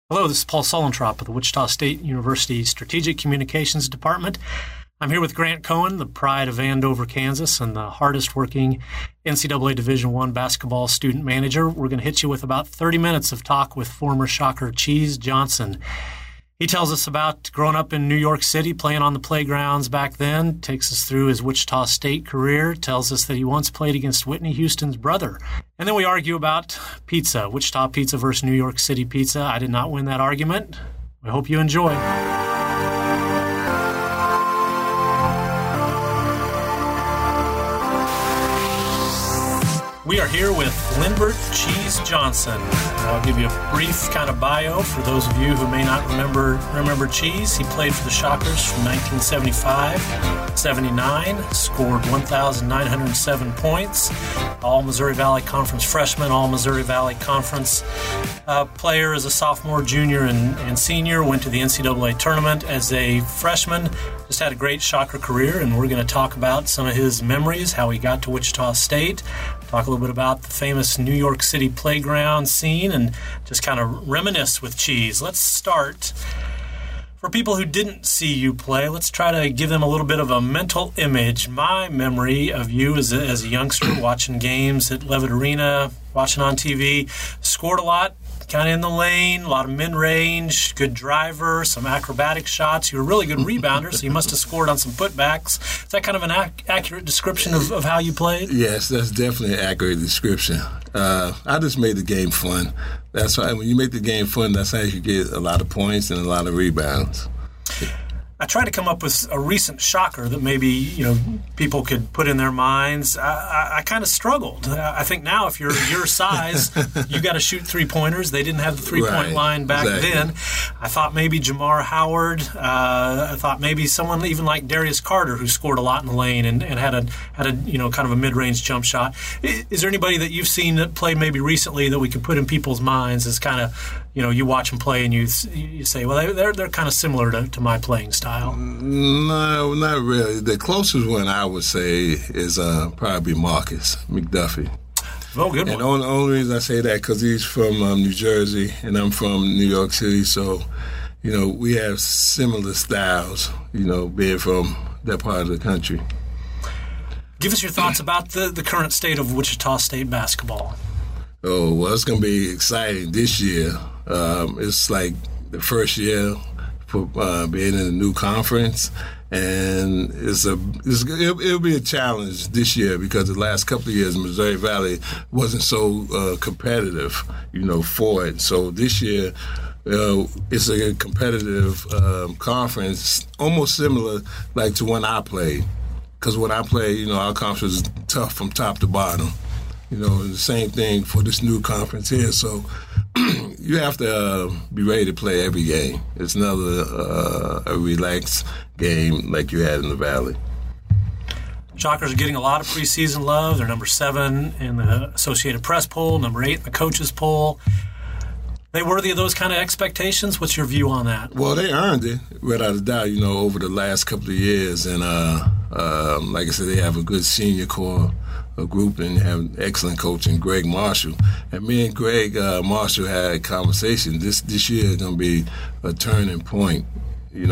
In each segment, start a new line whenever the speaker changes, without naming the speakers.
Hello, this is Paul Sulentrop of the Wichita State University Strategic Communications Department. I'm here with Grant Cohen, the pride of Andover, Kansas, and the hardest-working NCAA Division I basketball student manager. We're going to hit you with about 30 minutes of talk with former Shocker Cheese Johnson. He tells us about growing up in New York City, playing on the playgrounds back then, takes us through his Wichita State career, tells us that he once played against Whitney Houston's brother. And then we argue about pizza, Wichita pizza versus New York City pizza. I did not win that argument. I hope you enjoy. We are here with Lindbergh Cheese Johnson. I'll give you a brief kind of bio for those of you who may not remember Cheese. He played for the Shockers from 1975-79, scored 1,907 points, all Missouri Valley Conference freshman, all Missouri Valley Conference player as a sophomore, junior, and senior, went to the NCAA tournament as a freshman. Just had a great Shocker career, and we're going to talk about some of his memories, how he got to Wichita State, talk a little bit about the famous New York City playground scene, and just kind of reminisce with Cheese. Let's start. For people who didn't see you play, let's try to give them a little bit of a mental image. My memory of you as a youngster watching games at Levitt Arena, watching on TV, scored a lot, kind of in the lane, a lot of mid-range, good driver, some acrobatic shots. You were a really good rebounder, so you must have scored on some putbacks. Is that kind of an accurate description of how you played?
Yes, that's definitely an accurate description. I just made the game fun. That's why when you make the game fun, that's how you get a lot of points and a lot of rebounds.
I tried to come up with a recent Shocker that maybe people could put in their minds. I kind of struggled. I think now if you're your size, you got to shoot three-pointers. They didn't have the three-point line back then. I thought maybe Jamar Howard. I thought maybe someone even like Darius Carter, who scored a lot in the lane and had a kind of a mid-range jump shot. Is there anybody that you've seen that played maybe recently that we could put in people's minds as kind of, you watch them play and you say, well, they're kind of similar to my playing style?
No, not really. The closest one I would say is probably Marcus McDuffie.
Oh, good one.
And the only reason I say that because he's from New Jersey and I'm from New York City, so we have similar styles. Being from that part of the country.
Give us your thoughts about the current state of Wichita State basketball.
Oh, well, it's going to be exciting this year. It's like the first year for being in a new conference, and it'll be a challenge this year because the last couple of years Missouri Valley wasn't so competitive, for it. So this year it's a competitive conference, almost similar like to when I played. Because when I played, our conference is tough from top to bottom. The same thing for this new conference here. So you have to be ready to play every game. It's another a relaxed game like you had in the Valley.
Shockers are getting a lot of preseason love. They're number 7 in the Associated Press poll, number 8 in the coaches poll. They worthy of those kind of expectations? What's your view on that?
Well, they earned it, without a doubt, over the last couple of years. And like I said, they have a good senior core. A group and have excellent coaching, Greg Marshall. And me and Greg Marshall had a conversation. This year is going to be a turning point, and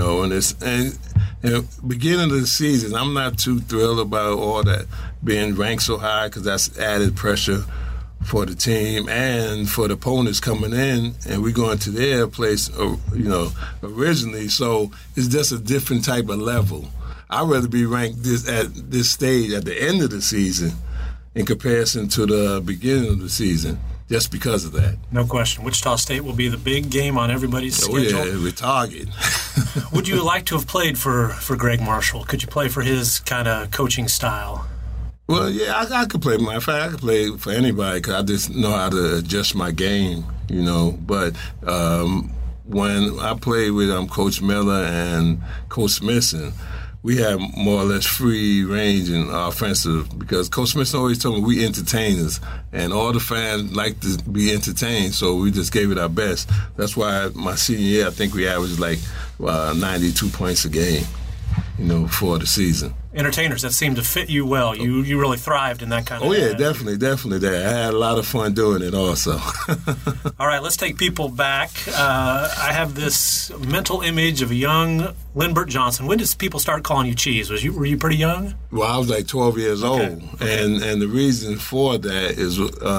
beginning of the season, I'm not too thrilled about all that being ranked so high because that's added pressure for the team and for the opponents coming in, and we're going to their place, originally. So it's just a different type of level. I'd rather be ranked at this stage at the end of the season in comparison to the beginning of the season, just because of that.
No question. Wichita State will be the big game on everybody's schedule.
Yeah, we're target.
Would you like to have played for Greg Marshall? Could you play for his kind of coaching style?
Well, yeah, I could play. Matter of fact, I could play for anybody because I just know how to adjust my game, But when I played with Coach Miller and Coach Smithson, we have more or less free range in offensive because Coach Smith always told me we entertainers and all the fans like to be entertained, so we just gave it our best. That's why my senior year I think we averaged like 92 points a game. for the season.
Entertainers that seemed to fit you well. You really thrived in that kind of.
Oh yeah, definitely there. I had a lot of fun doing it also.
All right, let's take people back. I have this mental image of a young Lindbergh Johnson. When did people start calling you Cheese? Were you pretty young?
Well, I was like 12 years old, and the reason for that is.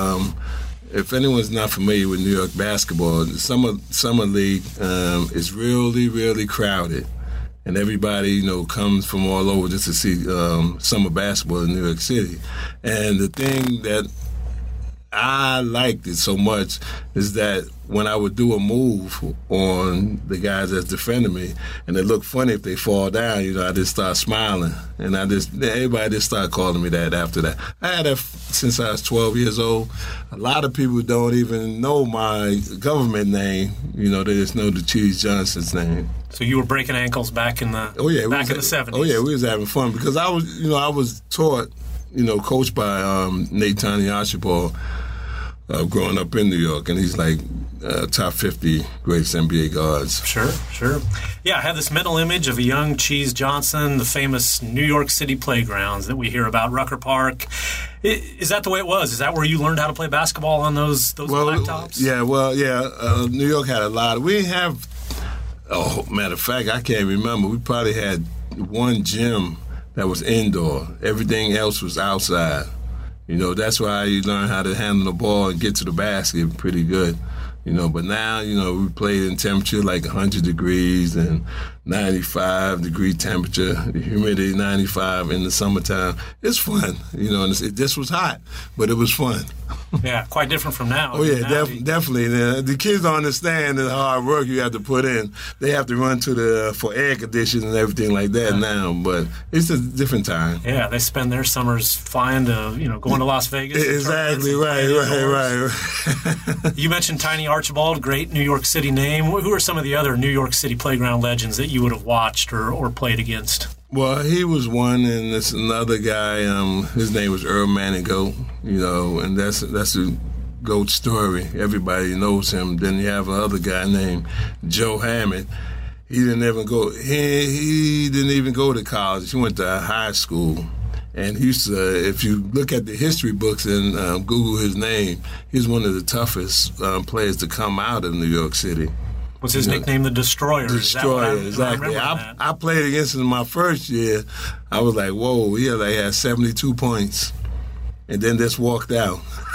If anyone's not familiar with New York basketball, summer league is really, really crowded, and everybody comes from all over just to see summer basketball in New York City. And the thing that I liked it so much is that when I would do a move on the guys that's defending me, and it looked funny if they fall down, I just start smiling, and everybody just started calling me that after that. I had that since I was 12 years old. A lot of people don't even know my government name. They just know the Cheese Johnson's name.
So you were breaking ankles back in the in the 70s.
Oh yeah, we was having fun because I was taught, coached by Nate Tani Archibald. Growing up in New York, and he's like top 50 greatest NBA guards.
Sure. Yeah, I have this mental image of a young Cheese Johnson, the famous New York City playgrounds that we hear about, Rucker Park. Is that the way it was? Is that where you learned how to play basketball on those blacktops?
Yeah, New York had a lot. We didn't have, matter of fact, I can't remember. We probably had one gym that was indoor. Everything else was outside. That's why you learn how to handle the ball and get to the basket pretty good. But now, we play in temperature like 100 degrees and 95 degree temperature, the humidity 95 in the summertime. It's fun, and this was hot, but it was fun.
Yeah, quite different from now.
Oh, yeah, definitely. The kids don't understand the hard work you have to put in. They have to run for air conditioning and everything like that now, but it's a different time.
Yeah, they spend their summers flying to, going to Las Vegas.
Exactly, right.
You mentioned Tiny Archibald, great New York City name. Who are some of the other New York City playground legends that you would have watched or played against?
Well, he was one, and there's another guy. His name was Earl Manigault, and that's a GOAT story. Everybody knows him. Then you have another guy named Joe Hammond. He didn't even go. He didn't even go to college. He went to high school, and he used to. If you look at the history books and Google his name, he's one of the toughest players to come out of New York City.
Was his nickname the Destroyer?
Destroyer, exactly. I played against him my first year. I was like, whoa, he had 72 points, and then just walked out.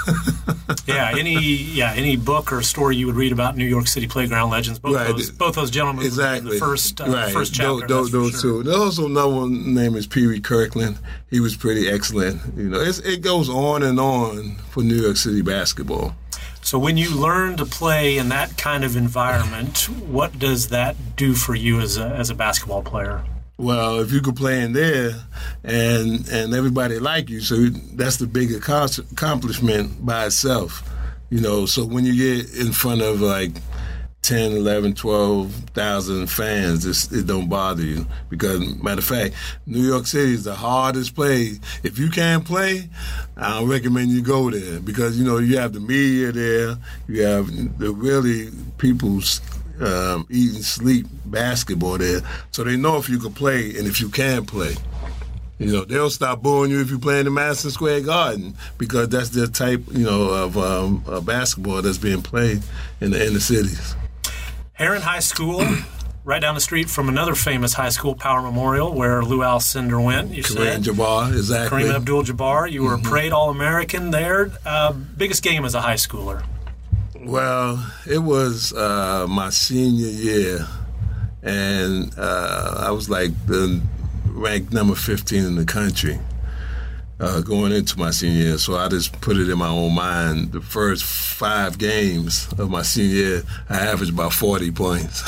Any book or story you would read about New York City playground legends, both those gentlemen
exactly.
were in the first chapter.
Those two. There's also another one named is Pee Wee Kirkland. He was pretty excellent. It goes on and on for New York City basketball.
So when you learn to play in that kind of environment, what does that do for you as a basketball player?
Well, if you could play in there and everybody like you, so that's the big accomplishment by itself. So when you get in front of like 10, 11, 12,000 fans, it don't bother you. Because, matter of fact, New York City is the hardest place. If you can't play, I don't recommend you go there. Because, you have the media there. You have the really people eat and sleep basketball there. So they know if you can play and if you can play. They'll stop booing you if you play in the Madison Square Garden because that's the type, of basketball that's being played in the inner cities.
Herron High School, right down the street from another famous high school, Power Memorial, where Lou Alcindor went.
Kareem Jabbar, exactly.
Kareem Abdul-Jabbar. You were a parade All-American there. Biggest game as a high schooler?
Well, it was my senior year, and I was like the ranked number 15 in the country going into my senior year. So I just put it in my own mind. The first 5 games of my senior year, I averaged about 40 points.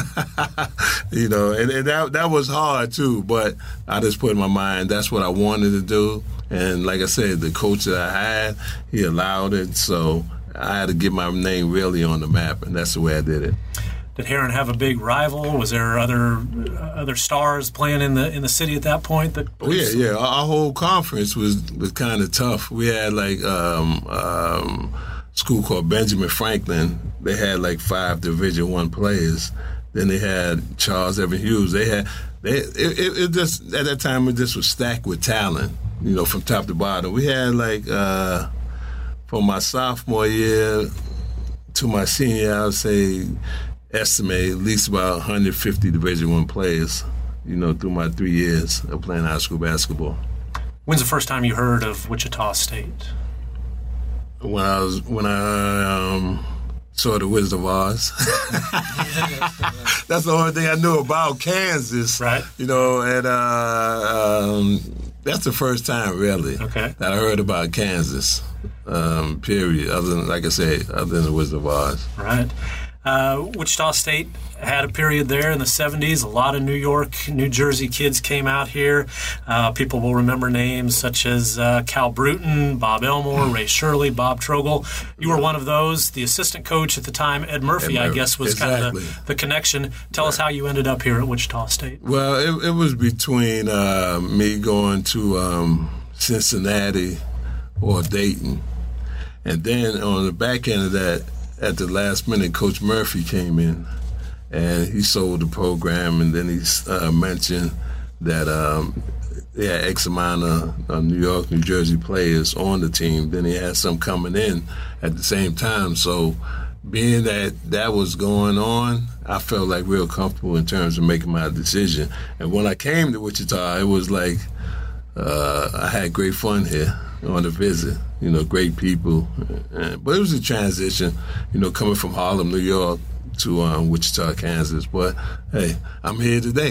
And that was hard too, but I just put in my mind that's what I wanted to do. And like I said, the coach that I had, he allowed it, so I had to get my name really on the map, and that's the way I did it.
Did Herron have a big rival? Was there other stars playing in the city at that point?
Yeah. Our whole conference was kind of tough. We had like school called Benjamin Franklin. They had like 5 Division I players Then they had Charles Evan Hughes. It just at that time it just was stacked with talent, from top to bottom. We had from my sophomore year to my senior year, I would say estimate at least about 150 Division I players, through my 3 years of playing high school basketball.
When's the first time you heard of Wichita State?
When I saw the Wizard of Oz. That's the only thing I knew about Kansas.
Right.
And that's the first time really that I heard about Kansas. Period. Other than, like I said, other than the Wizard of Oz.
Right. Wichita State had a period there in the 70s. A lot of New York, New Jersey kids came out here. People will remember names such as Cal Bruton, Bob Elmore, Ray Shirley, Bob Trogel. You were one of those. The assistant coach at the time, Ed Murphy, I guess, was kind of the connection. Tell us how you ended up here at Wichita State.
Well, it was between me going to Cincinnati or Dayton. And then on the back end of that, at the last minute, Coach Murphy came in, and he sold the program, and then he mentioned that they had X amount of New York, New Jersey players on the team. Then he had some coming in at the same time. So being that was going on, I felt like real comfortable in terms of making my decision. And when I came to Wichita, it was like I had great fun here on the visit. Great people. But it was a transition, coming from Harlem, New York to Wichita, Kansas. But, hey, I'm here today.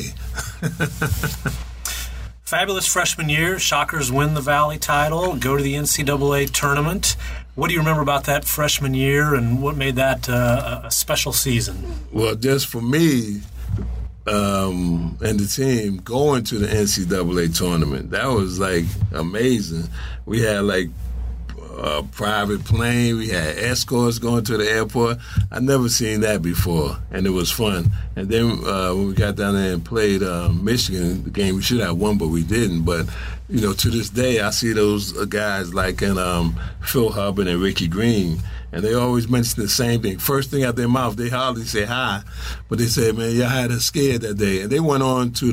Fabulous freshman year. Shockers win the Valley title, go to the NCAA tournament. What do you remember about that freshman year, and what made that a special season?
Well, just for me and the team going to the NCAA tournament, that was, amazing. We had, a private plane. We had escorts going to the airport. I'd never seen that before, and it was fun. And then when we got down there and played Michigan, the game we should have won, but we didn't. But, to this day, I see those guys like Phil Hubbard and Ricky Green, and they always mention the same thing. First thing out their mouth, they hardly say hi, but they say, man, y'all had us scared that day. And they went on to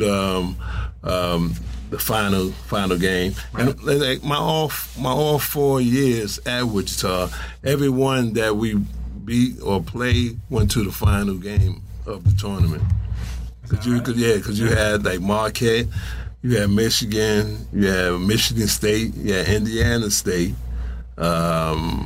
the final game. Right. And my all 4 years at Wichita, everyone that we beat or played went to the final game of the tournament. Because you had Marquette, you had Michigan, you had Michigan State, you had Indiana State, on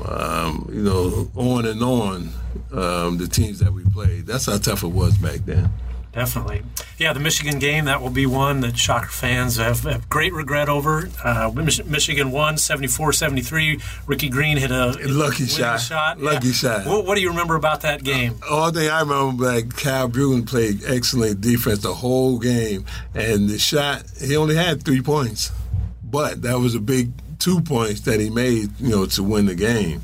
and on, the teams that we played. That's how tough it was back then.
Definitely. Yeah, the Michigan game, that will be one that Shocker fans have great regret over. Michigan won 74-73. Ricky Green hit a
lucky shot. Lucky shot.
What do you remember about that game?
All thing I remember, Cal Bruton played excellent defense the whole game. And the shot, he only had 3 points. But that was a big 2 points that he made, to win the game.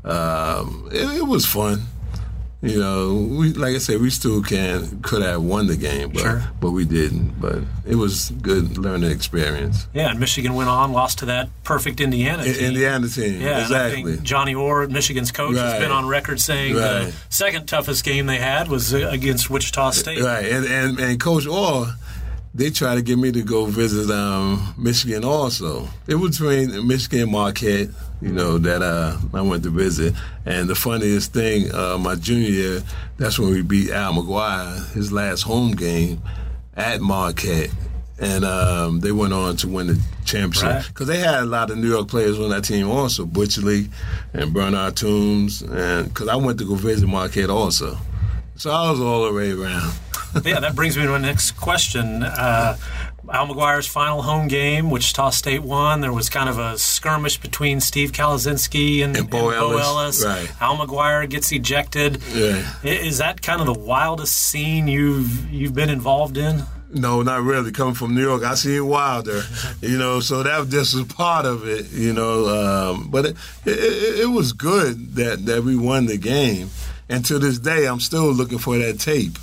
It was fun. Like I said, we still could have won the game, but we didn't. But it was a good learning experience.
Yeah, and Michigan went on, lost to that perfect Indiana team.
Indiana team,
yeah,
exactly.
And I think Johnny Orr, Michigan's coach, has been on record saying the second toughest game they had was against Wichita State.
Right, and Coach Orr, they tried to get me to go visit Michigan also. It was between Michigan and Marquette, that I went to visit. And the funniest thing, my junior year, that's when we beat Al McGuire, his last home game at Marquette. And they went on to win the championship. Because they had a lot of New York players on that team also, Butch Lee and Bernard Toombs. And because I went to go visit Marquette also. So I was all the way around.
Yeah, that brings me to my next question. Al McGuire's final home game, Wichita State won. There was kind of a skirmish between Steve Kalazinski and Bo Ellis.
Right.
Al McGuire gets ejected.
Yeah.
Is that kind of the wildest scene you've been involved in?
No, not really. Coming from New York, I seen Wilder, so that just was part of it, But it was good that we won the game. And to this day, I'm still looking for that tape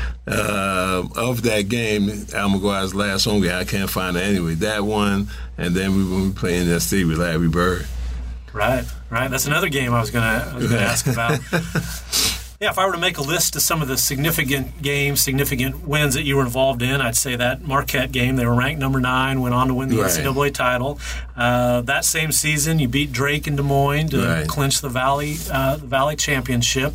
of that game, Al McGuire's last home game. I can't find it anyway. That one, and then when we played in that state with Larry Bird.
Right. That's another game I was gonna ask about. Yeah, if I were to make a list of some of the significant games, significant wins that you were involved in, I'd say that Marquette game. They were ranked number 9, went on to win the NCAA title. That same season, you beat Drake in Des Moines to clinch the Valley Championship.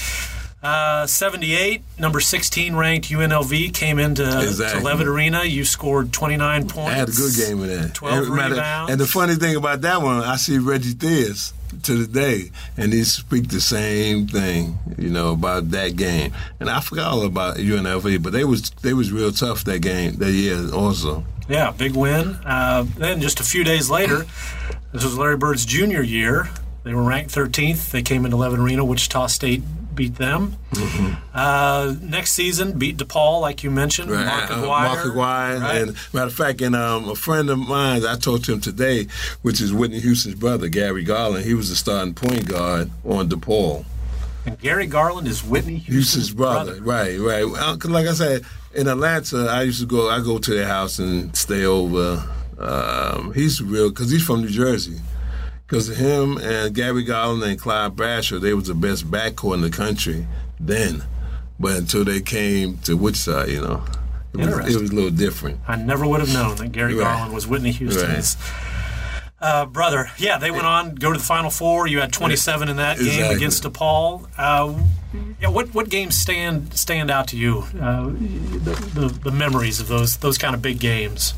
78, number 16 ranked UNLV came into Levitt Arena. You scored 29 points.
I had a good game with that.
12 rebounds.
And the funny thing about that one, I see Reggie Theus to the day, and he speak the same thing, about that game. And I forgot all about UNLV, but they was real tough that year also.
Yeah, big win. Then just a few days later, this was Larry Bird's junior year. They were ranked 13th. They came into Levitt Arena. Wichita State beat them. Mm-hmm. Next season, beat DePaul, like you mentioned.
Right.
Mark Aguirre.
Mark Aguirre.
Right.
And matter of fact, a friend of mine, I talked to him today, which is Whitney Houston's brother, Gary Garland. He was the starting point guard on DePaul.
And Gary Garland is Whitney Houston's brother.
Right. Because like I said, in Atlanta, I go to their house and stay over. He's real, because he's from New Jersey. Because him and Gary Garland and Clyde Brasher, they was the best backcourt in the country then. But until they came to Wichita, it was a little different.
I never would have known that Gary Garland was Whitney Houston's brother. Yeah, they went on, go to the Final Four. You had 27 in that game against DePaul. What games stand out to you? The memories of those kind of big games.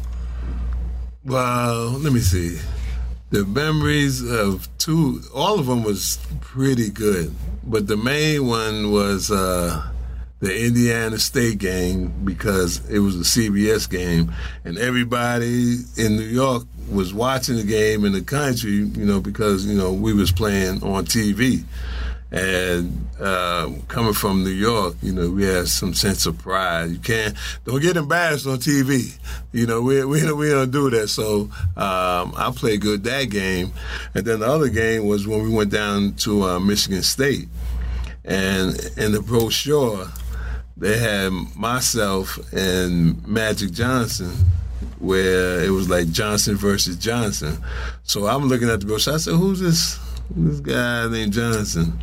Well, let me see. The memories of all of them was pretty good, but the main one was the Indiana State game, because it was a CBS game, and everybody in New York was watching the game in the country, because we was playing on TV. And coming from New York, we had some sense of pride. Don't get embarrassed on TV. We don't do that. So I played good that game. And then the other game was when we went down to Michigan State. And in the brochure, they had myself and Magic Johnson, where it was like Johnson versus Johnson. So I'm looking at the brochure. I said, who's this guy named Johnson?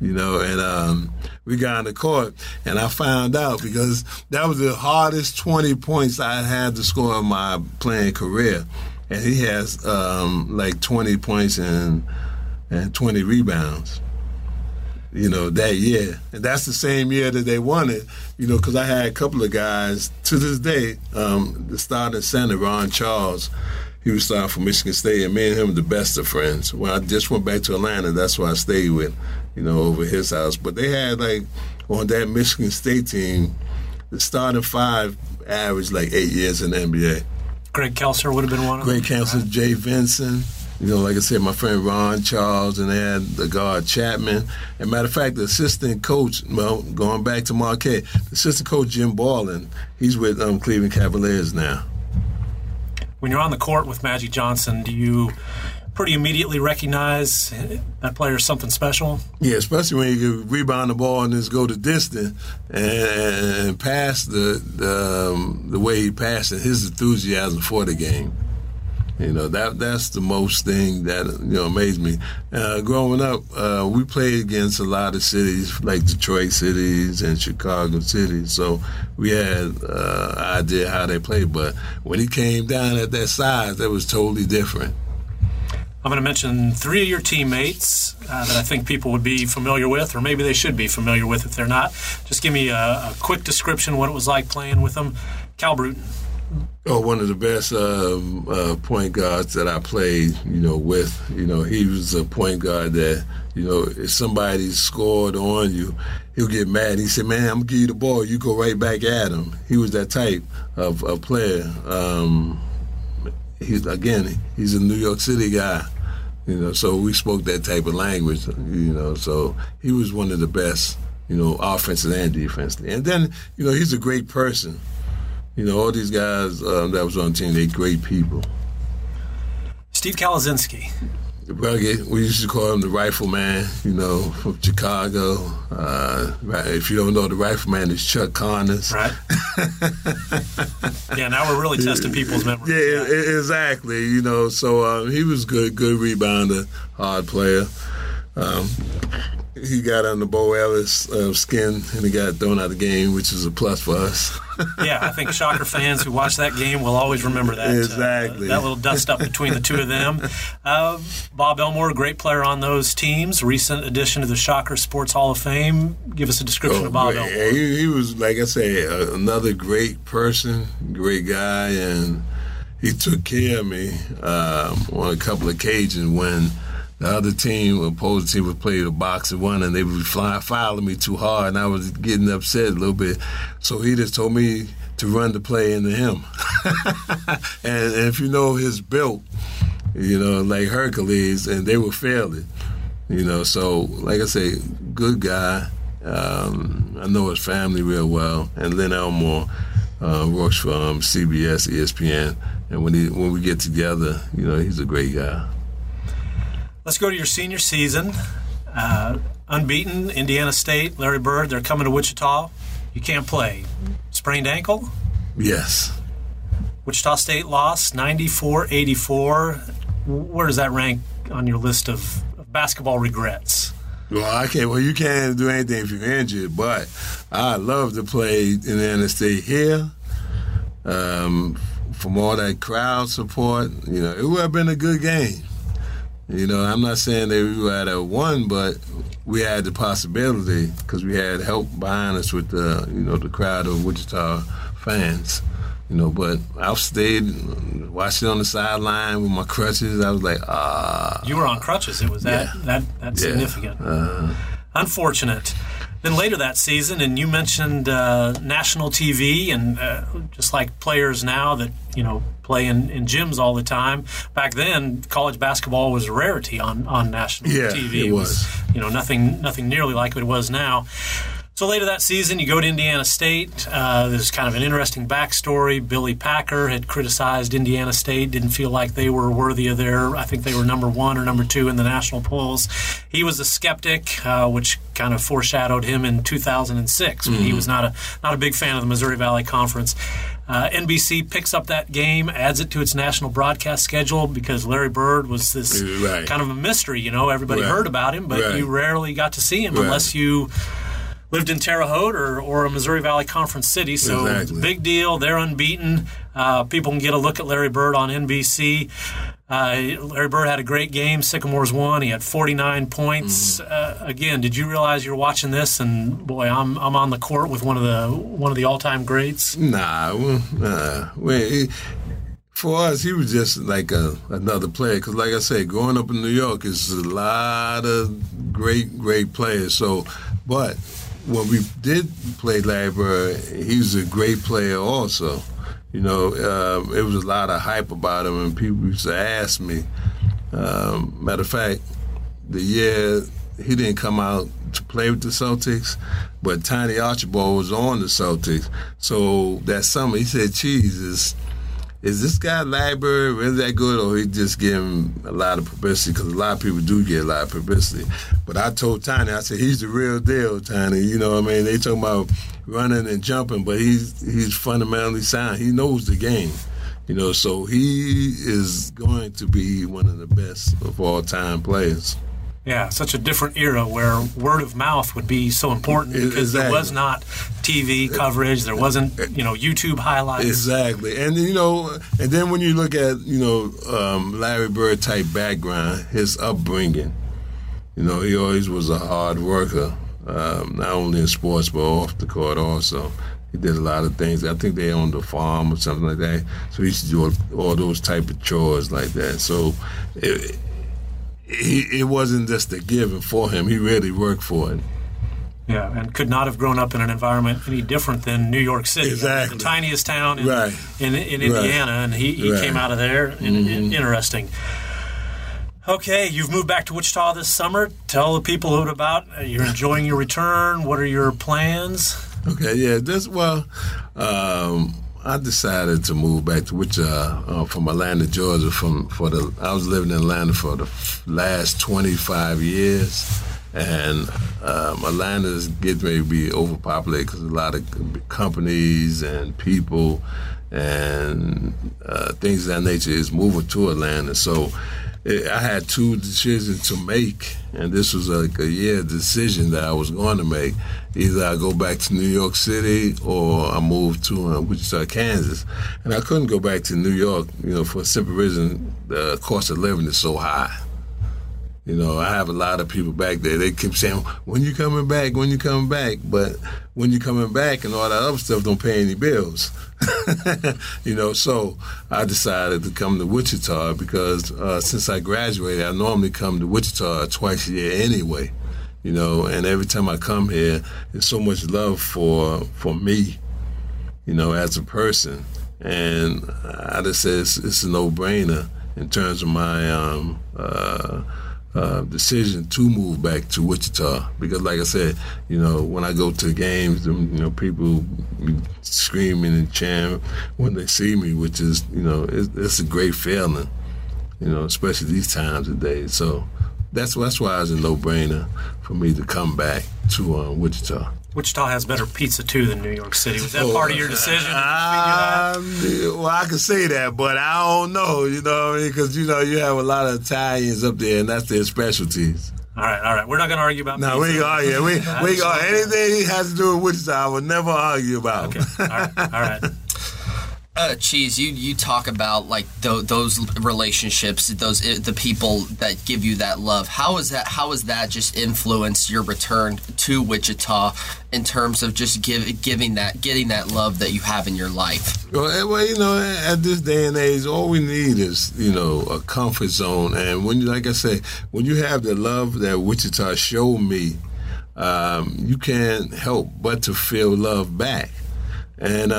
And we got on the court, and I found out, because that was the hardest 20 points I had to score in my playing career. And he has like 20 points and 20 rebounds, that year. And that's the same year that they won it, because I had a couple of guys, to this day, the starting center, Ron Charles, he was starting for Michigan State, and me and him were the best of friends. When I just went back to Atlanta, that's why I stayed with, over his house. But they had, on that Michigan State team, the starting 5 averaged 8 years in the NBA.
Greg Kelser would have been one of them.
Greg Kelser, Jay Vincent, like I said, my friend Ron Charles, and they had the guard Chapman. And matter of fact, the assistant coach, going back to Marquette, the assistant coach Jim Ballin, he's with Cleveland Cavaliers now.
When you're on the court with Magic Johnson, do you pretty immediately recognize that player as something special?
Yeah, especially when you can rebound the ball and just go the distance and pass the way he passed it, his enthusiasm for the game. That's the most thing that amazed me. Growing up, we played against a lot of cities like Detroit cities and Chicago cities, so we had an idea how they played. But when he came down at that size, that was totally different.
I'm going to mention 3 of your teammates that I think people would be familiar with, or maybe they should be familiar with if they're not. Just give me a quick description of what it was like playing with them. Cal Bruton.
Oh, one of the best point guards that I played, with. He was a point guard that, if somebody scored on you, he'll get mad. He said, man, I'm going to give you the ball. You go right back at him. He was that type of player. He's a New York City guy, so we spoke that type of language, so he was one of the best, offensively and defensively. And then, he's a great person. All these guys that was on the team, they're great people.
Steve Kalazinski.
Rugged. We used to call him the Rifleman, from Chicago. If you don't know, the Rifleman is Chuck Connors.
Right. Yeah, now we're really testing people's memories.
Yeah, exactly. So he was good rebounder, hard player. he got under Bo Ellis' skin, and he got thrown out of the game, which is a plus for us.
Yeah, I think Shocker fans who watch that game will always remember that.
Exactly.
That little dust-up between the two of them. Bob Elmore, great player on those teams, recent addition to the Shocker Sports Hall of Fame. Give us a description of Bob Elmore.
He was, like I say, another great person, great guy, and he took care of me on a couple of occasions when the other team, opposing team, would play the boxing one, and they would fouling me too hard, and I was getting upset a little bit. So he just told me to run the play into him. and if you know his build, like Hercules, and they would fail it. So like I say, good guy. I know his family real well, and Lynn Elmore works for CBS, ESPN, and when we get together, he's a great guy.
Let's go to your senior season. Unbeaten, Indiana State, Larry Bird, they're coming to Wichita. You can't play. Sprained ankle?
Yes.
Wichita State lost 94-84. Where does that rank on your list of basketball regrets?
Well, you can't do anything if you're injured, but I love to play Indiana State here. From all that crowd support, it would have been a good game. I'm not saying that we would have won, but we had the possibility because we had help behind us with the crowd of Wichita fans. But I stayed, watched it on the sideline with my crutches. I was like,
You were on crutches. It was that significant. Unfortunate. Then later that season, and you mentioned national TV, and just like players now that play in gyms all the time. Back then, college basketball was a rarity on national TV.
It was.
Nothing nearly like what it was now. So later that season, you go to Indiana State. There's kind of an interesting backstory. Billy Packer had criticized Indiana State, didn't feel like they were worthy of I think they were number 1 or number 2 in the national polls. He was a skeptic, which kind of foreshadowed him in 2006 when he was not a big fan of the Missouri Valley Conference. NBC picks up that game, adds it to its national broadcast schedule because Larry Bird was this kind of a mystery. Everybody heard about him, but you rarely got to see him unless you lived in Terre Haute or a Missouri Valley Conference city. So big deal. They're unbeaten. People can get a look at Larry Bird on NBC. Larry Bird had a great game. Sycamores won. He had 49 points. Again, did you realize you were watching this? And boy, I'm on the court with one of the all-time greats.
For us, he was just like another player. Because, like I say, growing up in New York is a lot of great players. So, but when we did play Larry Bird, he was a great player also. It was a lot of hype about him, and people used to ask me. Matter of fact, the year he didn't come out to play with the Celtics, but Tiny Archibald was on the Celtics. So that summer, he said, "Cheese, is this guy Larry Bird really that good, or he just giving a lot of publicity?" Because a lot of people do get a lot of publicity. But I told Tiny, I said, he's the real deal, Tiny. They talking about running and jumping, but he's fundamentally sound. He knows the game. So he is going to be one of the best of all time players.
Yeah, such a different era where word of mouth would be so important because there was not TV coverage, there wasn't, YouTube highlights.
Exactly. And, and then when you look at, Larry Bird type background, his upbringing, he always was a hard worker, not only in sports but off the court also. He did a lot of things. I think they owned a farm or something like that. So he used to do all those type of chores like that. So it wasn't just a given for him. He really worked for it.
Yeah, and could not have grown up in an environment any different than New York City.
Exactly.
The tiniest town in Indiana, and he came out of there. Interesting. Okay, you've moved back to Wichita this summer. Tell the people a little about you're enjoying your return. What are your plans?
Okay, yeah. I decided to move back to Wichita from Atlanta, Georgia. I was living in Atlanta for the last 25 years, and Atlanta is getting ready to be overpopulated because a lot of companies and people and things of that nature is moving to Atlanta. So I had two decisions to make, and this was like a year decision that I was going to make. Either I go back to New York City or I move to Wichita, Kansas. And I couldn't go back to New York, for a simple reason, the cost of living is so high. I have a lot of people back there. They keep saying, when you coming back, when you coming back? But when you coming back and all that other stuff don't pay any bills. So I decided to come to Wichita because since I graduated, I normally come to Wichita twice a year anyway. And every time I come here, there's so much love for me, as a person. And I just said it's a no-brainer in terms of my decision to move back to Wichita because, like I said, when I go to games, people be screaming and chanting when they see me, which is, it's a great feeling, especially these times of day. So that's why it's a no-brainer for me to come back to Wichita.
Wichita has better pizza, too, than New York City. Was that part of your decision?
Well, I can say that, but I don't know, because, you have a lot of Italians up there, and that's their specialties.
All right. We're not going to argue about pizza.
No, we ain't going to argue. Anything has to do with Wichita, I would never argue about.
Okay, all right.
Cheese, you talk about like those relationships, the people that give you that love. How has that just influenced your return to Wichita in terms of just getting that love that you have in your life?
Well, at this day and age, all we need is a comfort zone. And when like I say, when you have the love that Wichita showed me, you can't help but to feel love back. And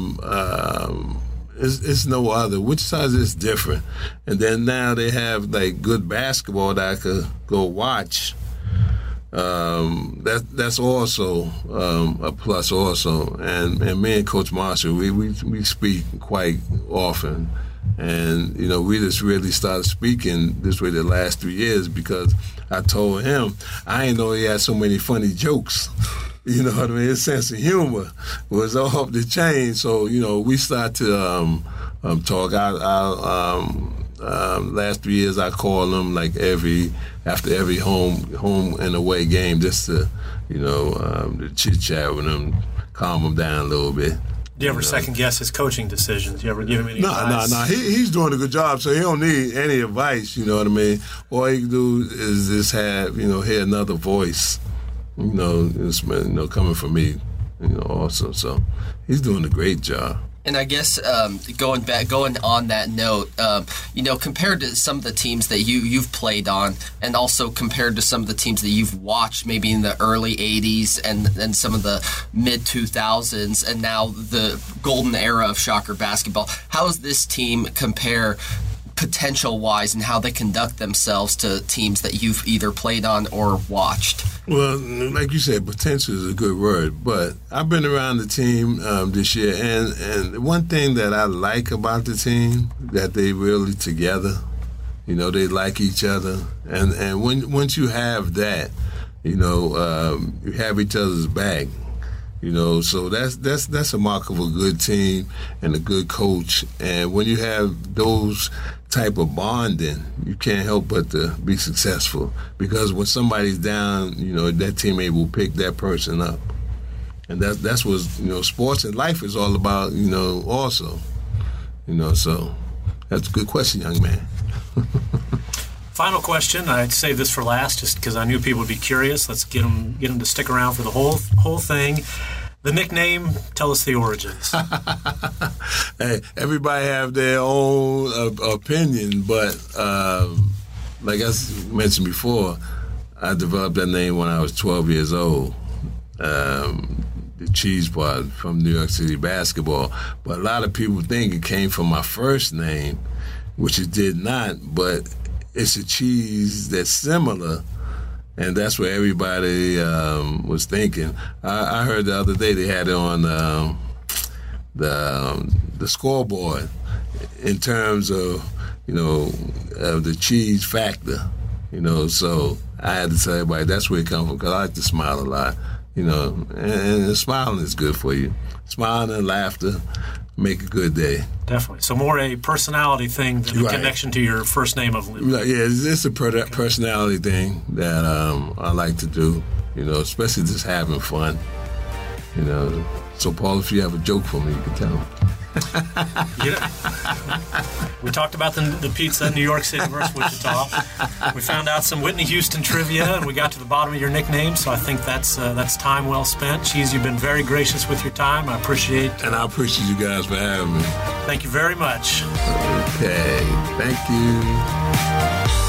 it's no other. Wichita is different. And then now they have like good basketball that I could go watch. That's also a plus also. And me and Coach Marshall, we speak quite often. And, we just really started speaking this way the last 3 years because I told him I didn't know he had so many funny jokes. You know what I mean? His sense of humor was off the chain. So, we start to talk. Last 3 years, I call him like after every home and away game just to, to chit chat with him, calm him down a little bit.
Do you ever second guess his coaching decisions? Do you ever give him any advice?
No. He's doing a good job, so he don't need any advice. You know what I mean? All he can do is just have hear another voice. Coming from me, also. So he's doing a great job.
And I guess going on that note, compared to some of the teams that you've played on, and also compared to some of the teams that you've watched, maybe in the early '80s and some of the mid 2000s, and now the golden era of Shocker basketball, how does this team compare potential-wise and how they conduct themselves to teams that you've either played on or watched?
Well, like you said, potential is a good word, but I've been around the team this year, and one thing that I like about the team, that they really together, they like each other, and once you have that, you have each other's back. So that's a mark of a good team and a good coach. And when you have those type of bonding, you can't help but to be successful. Because when somebody's down, that teammate will pick that person up. And that's what sports and life is all about. Also, So that's a good question, young man.
Final question. I'd save this for last, just because I knew people would be curious. Let's get them to stick around for the whole thing. The nickname. Tell us the origins.
Hey, everybody have their own opinion, but like I mentioned before, I developed that name when I was 12 years old. The cheese part from New York City basketball, but a lot of people think it came from my first name, which it did not. But it's a cheese that's similar, and that's what everybody was thinking. I heard the other day they had it on the scoreboard in terms of the cheese factor. So I had to tell everybody that's where it comes from because I like to smile a lot. And smiling is good for you. Smiling and laughter make a good day.
Definitely. So more a personality thing than a connection to your first name of Lou.
Yeah, it's a personality thing that I like to do, especially just having fun. So, Paul, if you have a joke for me, you can tell me.
We talked about the pizza in New York City versus Wichita. We found out some Whitney Houston trivia, and we got to the bottom of your nickname, so I think that's time well spent. Cheese, you've been very gracious with your time. I appreciate
And I appreciate you guys for having me.
Thank you very much.
Okay, thank you.